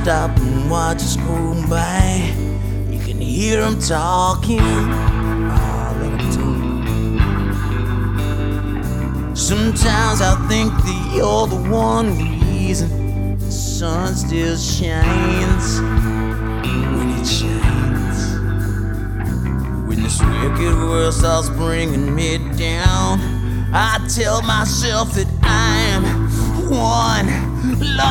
stop and watch us go by. You can hear them talking. Oh, let 'em talk. Sometimes I think that you're the one reason the sun still shines when it shines. When this wicked world starts bringing me down, I tell myself that I'm one